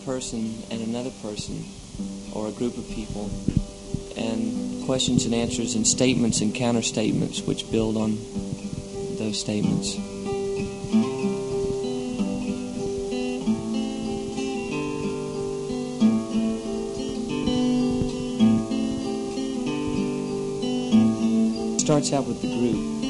person and another person, or a group of people, and questions and answers and statements and counter-statements which build on those statements. It starts out with the group.